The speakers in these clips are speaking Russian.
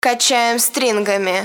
Качаем стрингами.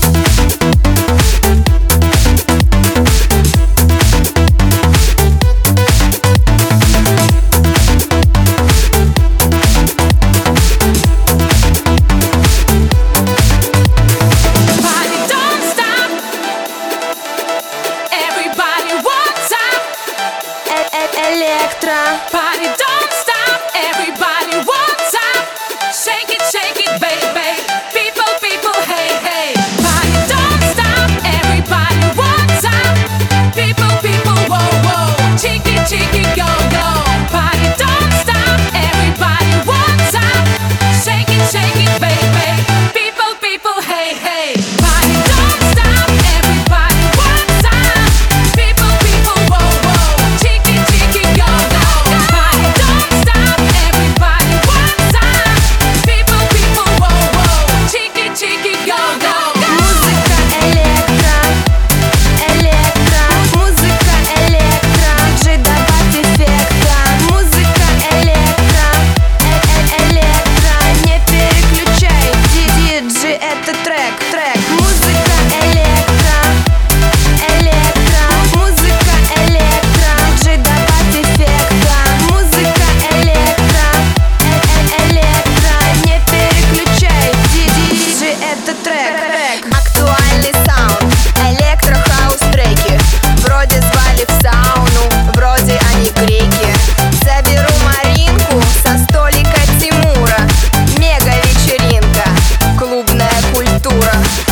Электро. Party don't stop, everybody wants up. Shake it, baby. People, people, hey, hey. Party don't stop, everybody wants up. People, people, whoa, whoa. Cheeky, cheeky, go, go. Party don't stop, everybody wants up. Shake it, baby. People, people, hey, hey. Party don't stop, everybody wants up. People, people, whoa, whoa. Cheeky, cheeky, go, go. Party don't stop, everybody wants up. People, people, whoa, whoa. Cheeky, cheeky, go, go. Музыка электро, электро. Музыка электро. Диджей, добавь эффекта. Музыка электро, электро. Не переключай, диджей, это трек. Музыка электро, электро. Музыка электро. Диджей, добавь эффекта. Музыка электро, электро. Не переключай, диджей, это трек. Актуальный саунд, электро-хаус-треки. Вроде звали в сауну, вроде они греки. Заберу Маринку со столика Тимура. Мега-вечеринка, клубная культура.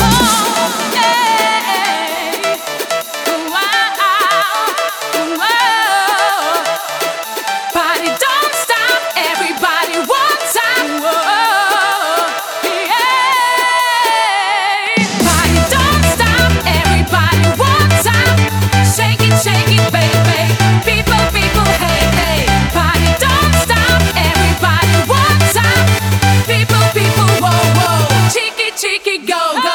Party don't stop, everybody wants up. Party don't stop, everybody wants up. Shake it, baby. People, people, hey, hey. Party don't stop, everybody wants up. People, people, whoa, whoa. Cheeky, cheeky, go, go.